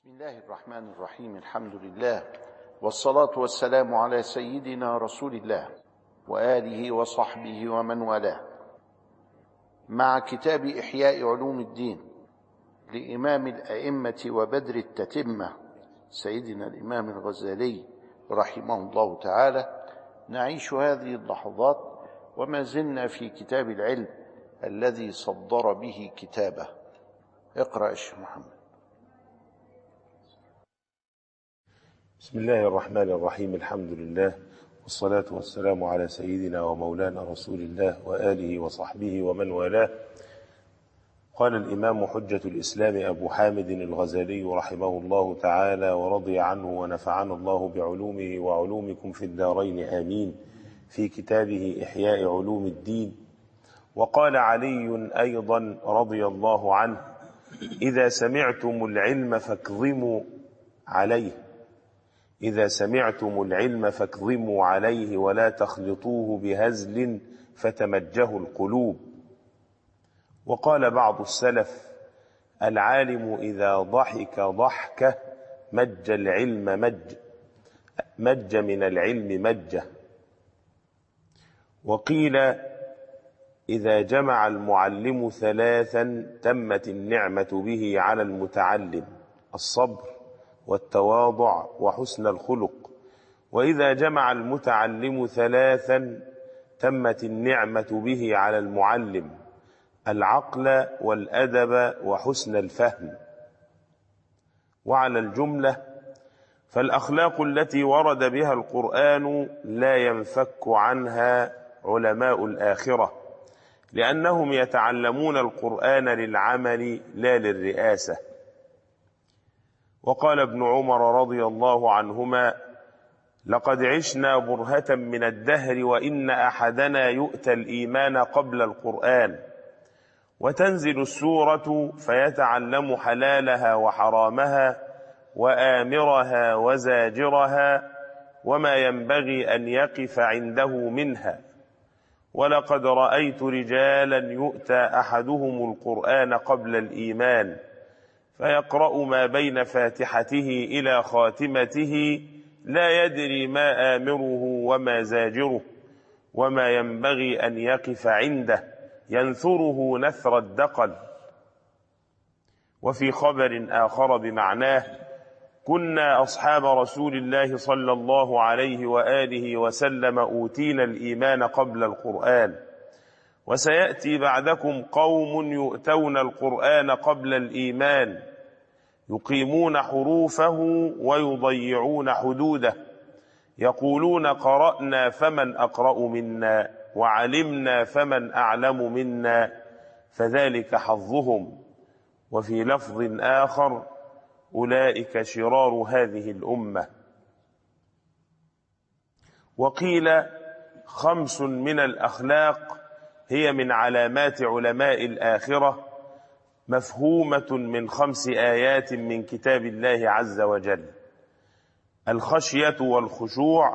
بسم الله الرحمن الرحيم. الحمد لله والصلاة والسلام على سيدنا رسول الله وآله وصحبه ومن والاه، مع كتاب إحياء علوم الدين لإمام الأئمة وبدر التتمة سيدنا الإمام الغزالي رحمه الله تعالى. نعيش هذه اللحظات وما زلنا في كتاب العلم الذي صدر به كتابه. اقرأ يا شيخ محمد. بسم الله الرحمن الرحيم. الحمد لله والصلاة والسلام على سيدنا ومولانا رسول الله وآله وصحبه ومن والاه. قال الإمام حجة الإسلام أبو حامد الغزالي رحمه الله تعالى ورضي عنه ونفعنا الله بعلومه وعلومكم في الدارين آمين، في كتابه إحياء علوم الدين. وقال علي أيضا رضي الله عنه: إذا سمعتم العلم فاكظموا عليه، إذا سمعتم العلم فاكظموا عليه ولا تخلطوه بهزل فتمجه القلوب. وقال بعض السلف: العالم إذا ضحك ضحكة مج العلم مج من العلم مجه. وقيل: إذا جمع المعلم ثلاثا تمت النعمة به على المتعلم: الصبر والتواضع وحسن الخلق. وإذا جمع المتعلم ثلاثا تمت النعمة به على المعلم: العقل والأدب وحسن الفهم. وعلى الجملة فالأخلاق التي ورد بها القرآن لا ينفك عنها علماء الآخرة، لأنهم يتعلمون القرآن للعمل لا للرئاسة. وقال ابن عمر رضي الله عنهما: لقد عشنا برهة من الدهر وإن أحدنا يؤتى الإيمان قبل القرآن، وتنزل السورة فيتعلم حلالها وحرامها وآمرها وزاجرها وما ينبغي أن يقف عنده منها. ولقد رأيت رجالا يؤتى أحدهم القرآن قبل الإيمان فيقرأ ما بين فاتحته إلى خاتمته لا يدري ما آمره وما زاجره وما ينبغي أن يقف عنده، ينثره نثر الدقل. وفي خبر آخر بمعناه: كنا أصحاب رسول الله صلى الله عليه وآله وسلم أوتينا الإيمان قبل القرآن، وسيأتي بعدكم قوم يؤتون القرآن قبل الإيمان يقيمون حروفه ويضيعون حدوده، يقولون قرأنا فمن أقرأ منا وعلمنا فمن أعلم منا، فذلك حظهم. وفي لفظ آخر: أولئك شرار هذه الأمة. وقيل: 5 من الأخلاق هي من علامات علماء الآخرة، مفهومة من 5 آيات من كتاب الله عز وجل: الخشية والخشوع،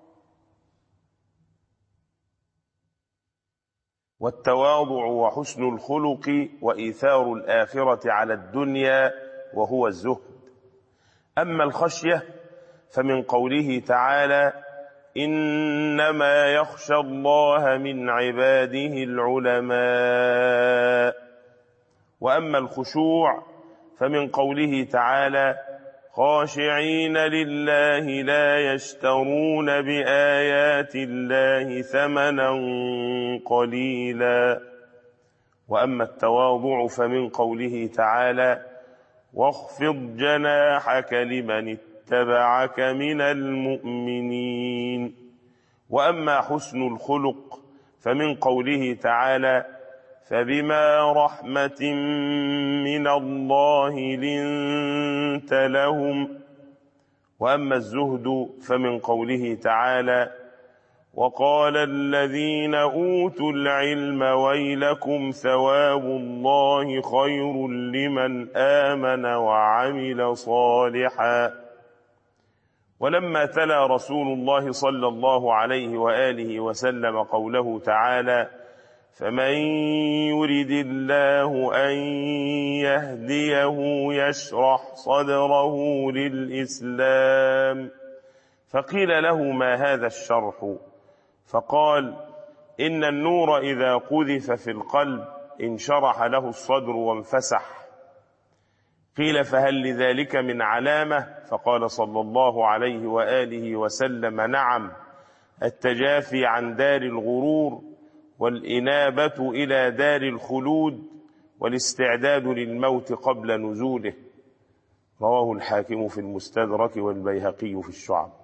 والتواضع وحسن الخلق وإيثار الآخرة على الدنيا وهو الزهد. أما الخشية فمن قوله تعالى: إنما يخشى الله من عباده العلماء. وأما الخشوع فمن قوله تعالى: خاشعين لله لا يشترون بآيات الله ثمنا قليلا. وأما التواضع فمن قوله تعالى: واخفض جناحك لمن اتبعك من المؤمنين. وأما حسن الخلق فمن قوله تعالى: فبما رحمة من الله لنت لهم. وأما الزهد فمن قوله تعالى: وقال الذين أوتوا العلم ويلكم ثواب الله خير لمن آمن وعمل صالحا. ولما تلا رسول الله صلى الله عليه وآله وسلم قوله تعالى: فمن يرد الله أن يهديه يشرح صدره للإسلام. فقيل له ما هذا الشرح؟ فقال إن النور إذا قذف في القلب انشرح له الصدر وانفسح. قيل فهل لذلك من علامة؟ فقال صلى الله عليه وآله وسلم نعم، التجافي عن دار الغرور، والإنابة إلى دار الخلود، والاستعداد للموت قبل نزوله. رواه الحاكم في المستدرك والبيهقي في الشعب.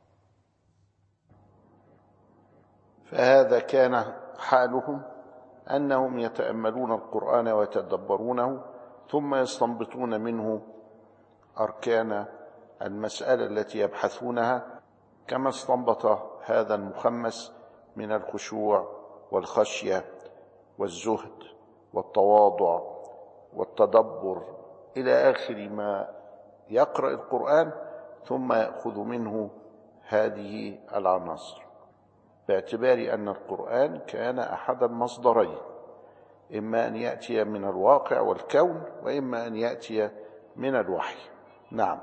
فهذا كان حالهم، أنهم يتأملون القرآن ويتدبرونه، ثم يستنبطون منه أركان المسألة التي يبحثونها، كما استنبط هذا المخمس من الخشوع والخشية والزهد والتواضع والتدبر إلى آخر ما يقرأ القرآن، ثم يأخذ منه هذه العناصر، باعتبار أن القرآن كان أحد المصدرين، إما أن يأتي من الواقع والكون، وإما أن يأتي من الوحي. نعم.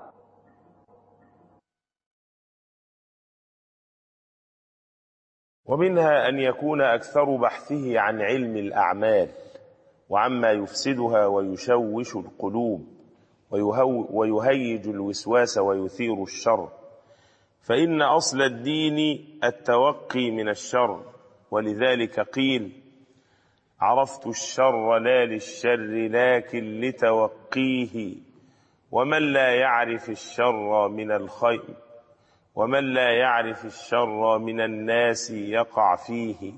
ومنها أن يكون أكثر بحثه عن علم الأعمال وعما يفسدها ويشوش القلوب ويهيج الوسواس ويثير الشر، فإن أصل الدين التوقي من الشر، ولذلك قيل عرفت الشر لا للشر لكن لتوقيه، ومن لا يعرف الشر من الخير ومن لا يعرف الشر من الناس يقع فيه.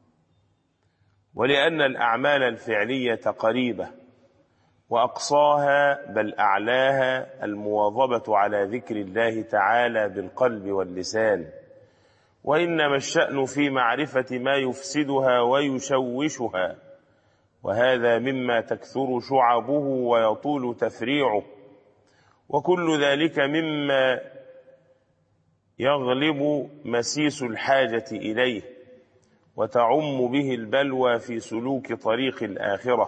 ولأن الأعمال الفعلية قريبة، وأقصاها بل أعلاها المواظبة على ذكر الله تعالى بالقلب واللسان، وإنما الشأن في معرفة ما يفسدها ويشوشها، وهذا مما تكثر شعبه ويطول تفريعه، وكل ذلك مما يغلب مسيس الحاجة إليه، وتعم به البلوى في سلوك طريق الآخرة.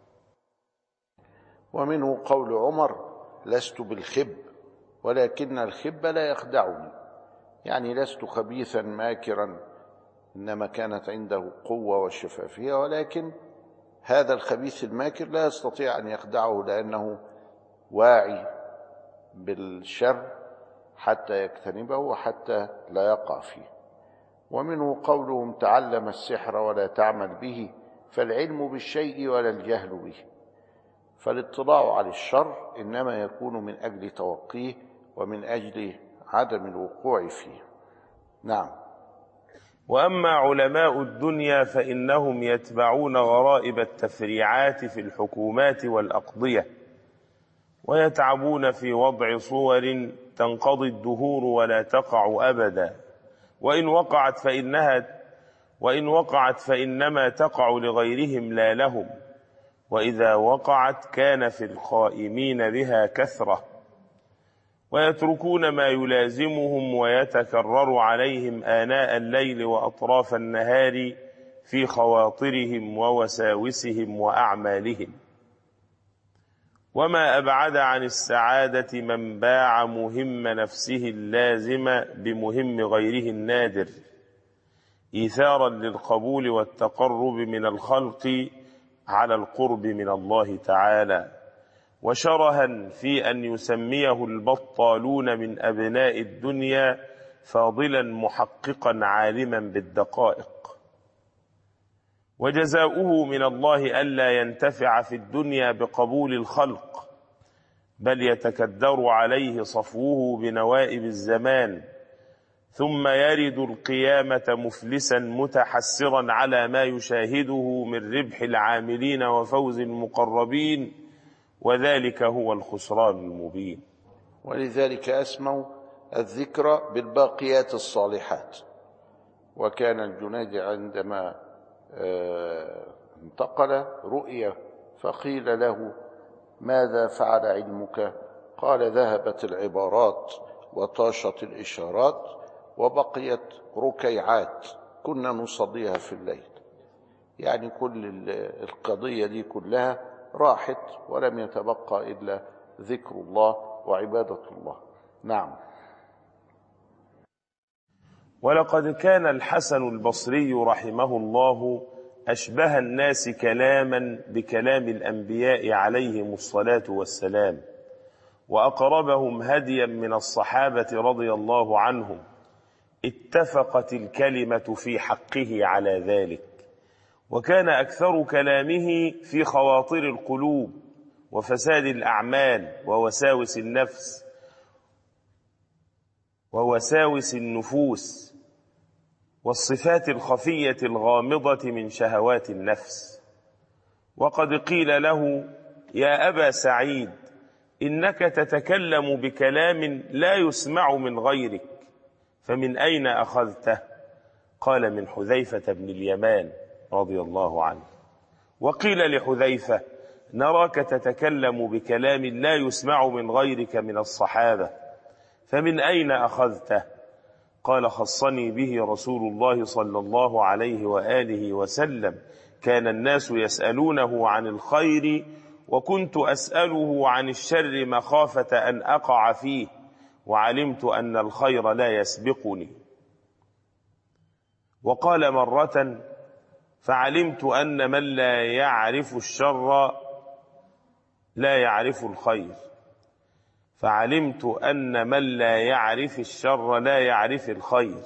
ومنه قول عمر لست بالخب ولكن الخب لا يخدعني، يعني لست خبيثا ماكرا، إنما كانت عنده قوة والشفافية، ولكن هذا الخبيث الماكر لا يستطيع أن يخدعه، لأنه واعي بالشر حتى يجتنبه وحتى لا يقع فيه. ومنه قولهم تعلم السحر ولا تعمل به، فالعلم بالشيء ولا الجهل به، فالاطلاع على الشر إنما يكون من أجل توقيه ومن أجل عدم الوقوع فيه. نعم. وأما علماء الدنيا فإنهم يتبعون غرائب التفريعات في الحكومات والأقضية، ويتعبون في وضع صور تنقضي الدهور ولا تقع أبدا، وإن وقعت فإنما تقع لغيرهم لا لهم، وإذا وقعت كان في القائمين بها كثرة، ويتركون ما يلازمهم ويتكرر عليهم آناء الليل وأطراف النهار في خواطرهم ووساوسهم وأعمالهم. وما أبعد عن السعادة من باع مهم نفسه اللازم بمهم غيره النادر، إيثارا للقبول والتقرب من الخلق على القرب من الله تعالى، وشرها في أن يسميه البطالون من أبناء الدنيا فاضلا محققا عالما بالدقائق. وجزاؤه من الله ألا ينتفع في الدنيا بقبول الخلق، بل يتكدر عليه صفوه بنوائب الزمان، ثم يرد القيامة مفلسا متحسرا على ما يشاهده من ربح العاملين وفوز المقربين، وذلك هو الخسران المبين. ولذلك أسموا الذكر بالباقيات الصالحات. وكان الجنيد عندما انتقل رؤيا، فقيل له ماذا فعل علمك؟ قال ذهبت العبارات وطاشت الإشارات وبقيت ركيعات كنا نصليها في الليل. يعني كل القضية دي كلها راحت ولم يتبقى إلا ذكر الله وعبادة الله. نعم. ولقد كان الحسن البصري رحمه الله أشبه الناس كلاما بكلام الأنبياء عليهم الصلاة والسلام، وأقربهم هديا من الصحابة رضي الله عنهم. اتفقت الكلمة في حقه على ذلك، وكان أكثر كلامه في خواطر القلوب وفساد الأعمال ووساوس النفس ووساوس النفوس والصفات الخفية الغامضة من شهوات النفس. وقد قيل له: يا أبا سعيد، إنك تتكلم بكلام لا يسمع من غيرك، فمن أين أخذته؟ قال: من حذيفة بن اليمان رضي الله عنه. وقيل لحذيفة: نراك تتكلم بكلام لا يسمع من غيرك من الصحابة، فمن أين أخذته؟ قال: خصني به رسول الله صلى الله عليه وآله وسلم، كان الناس يسألونه عن الخير وكنت أسأله عن الشر مخافة أن أقع فيه، وعلمت أن الخير لا يسبقني. وقال مرة: فعلمت أن من لا يعرف الشر لا يعرف الخير، فعلمت أن من لا يعرف الشر لا يعرف الخير.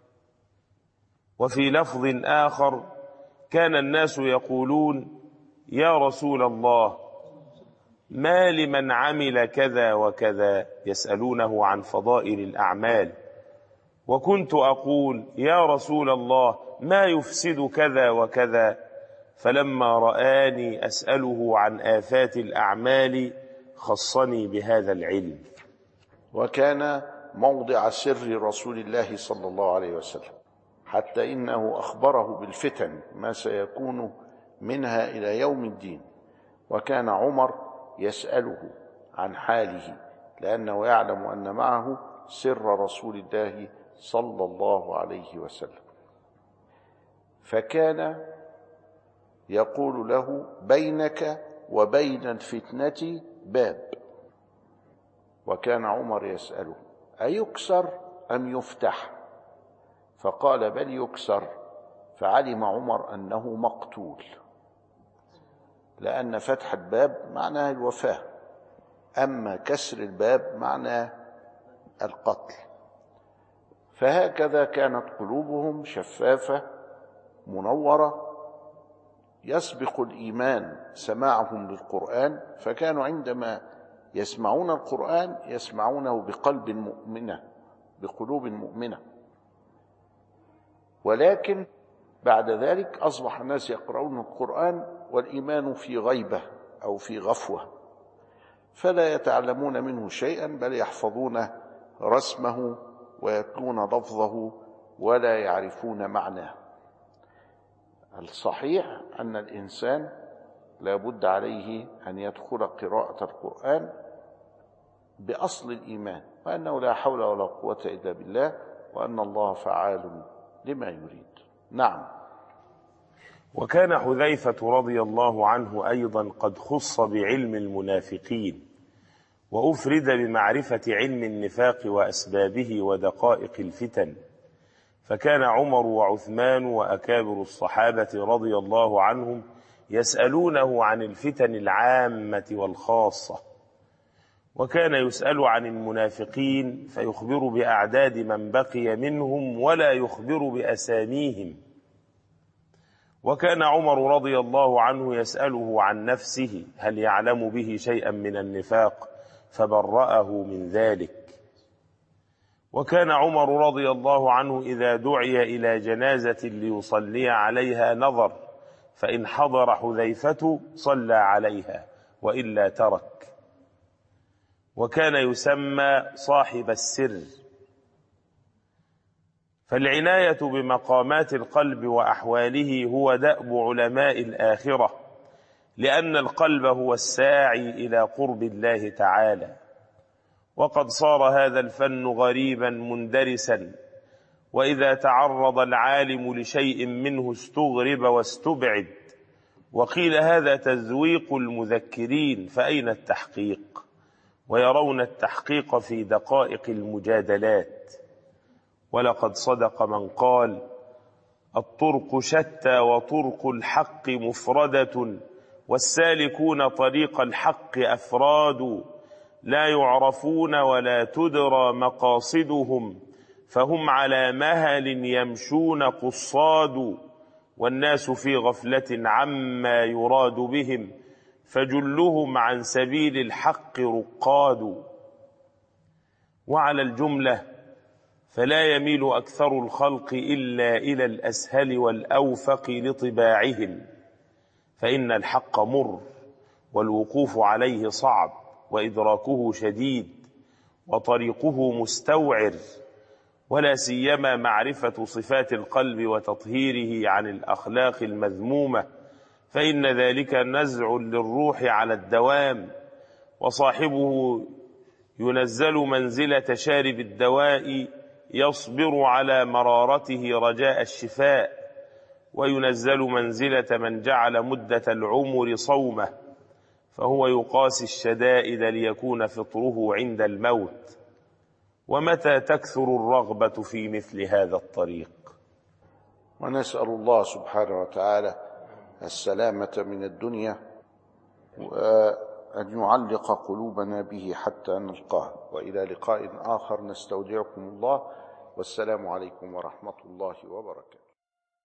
وفي لفظ آخر: كان الناس يقولون: يا رسول الله، ما لمن عمل كذا وكذا، يسألونه عن فضائل الأعمال، وكنت أقول: يا رسول الله، ما يفسد كذا وكذا، فلما رآني أسأله عن آفات الأعمال خصني بهذا العلم. وكان موضع سر رسول الله صلى الله عليه وسلم، حتى إنه أخبره بالفتن ما سيكون منها إلى يوم الدين، وكان عمر يسأله عن حاله لأنه يعلم أن معه سر رسول الله صلى الله عليه وسلم، فكان يقول له: بينك وبين الفتنة باب. وكان عمر يسأله: أيكسر أم يفتح؟ فقال: بل يكسر. فعلم عمر أنه مقتول، لأن فتح الباب معناه الوفاة، أما كسر الباب معناه القتل. فهكذا كانت قلوبهم شفافة منورة، يسبق الإيمان سماعهم للقرآن، فكانوا عندما يسمعون القرآن يسمعونه بقلب مؤمنة، بقلوب مؤمنة. ولكن بعد ذلك أصبح الناس يقرؤون القرآن والإيمان في غيبة أو في غفوة، فلا يتعلمون منه شيئا، بل يحفظون رسمه ويتلون لفظه ولا يعرفون معناه. الصحيح أن الإنسان لا بد عليه أن يدخل قراءة القرآن بأصل الإيمان، وأنه لا حول ولا قوة إلا بالله، وأن الله فعال لما يريد. نعم. وكان حذيفة رضي الله عنه أيضا قد خص بعلم المنافقين، وأفرد بمعرفة علم النفاق وأسبابه ودقائق الفتن، فكان عمر وعثمان وأكابر الصحابة رضي الله عنهم يسألونه عن الفتن العامة والخاصة، وكان يسأل عن المنافقين فيخبر بأعداد من بقي منهم ولا يخبر بأساميهم. وكان عمر رضي الله عنه يسأله عن نفسه هل يعلم به شيئا من النفاق، فبرأه من ذلك. وكان عمر رضي الله عنه إذا دعي إلى جنازة ليصلي عليها نظر، فإن حضر حذيفة صلى عليها وإلا ترك. وكان يسمى صاحب السر. فالعناية بمقامات القلب وأحواله هو دأب علماء الآخرة، لأن القلب هو الساعي إلى قرب الله تعالى. وقد صار هذا الفن غريبا مندرسا، وإذا تعرض العالم لشيء منه استغرب واستبعد. وقيل هذا تزويق المذكرين، فأين التحقيق؟ ويرون التحقيق في دقائق المجادلات. ولقد صدق من قال: الطرق شتى وطرق الحق مفردة، والسالكون طريق الحق أفراد، لا يعرفون ولا تدرى مقاصدهم، فهم على مهل يمشون قصاد، والناس في غفلة عما يراد بهم، فجلهم عن سبيل الحق رقاد. وعلى الجملة فلا يميل أكثر الخلق إلا إلى الأسهل والأوفق لطباعهم، فإن الحق مر، والوقوف عليه صعب، وإدراكه شديد، وطريقه مستوعر، ولا سيما معرفة صفات القلب وتطهيره عن الأخلاق المذمومة، فإن ذلك نزع للروح على الدوام، وصاحبه ينزل منزلة شارب الدواء يصبر على مرارته رجاء الشفاء، وينزل منزلة من جعل مدة العمر صومه، فهو يقاسي الشدائد ليكون فطره عند الموت. ومتى تكثر الرغبة في مثل هذا الطريق؟ ونسأل الله سبحانه وتعالى السلامة من الدنيا، وأن يعلق قلوبنا به حتى نلقاه. وإلى لقاء آخر نستودعكم الله، والسلام عليكم ورحمة الله وبركاته.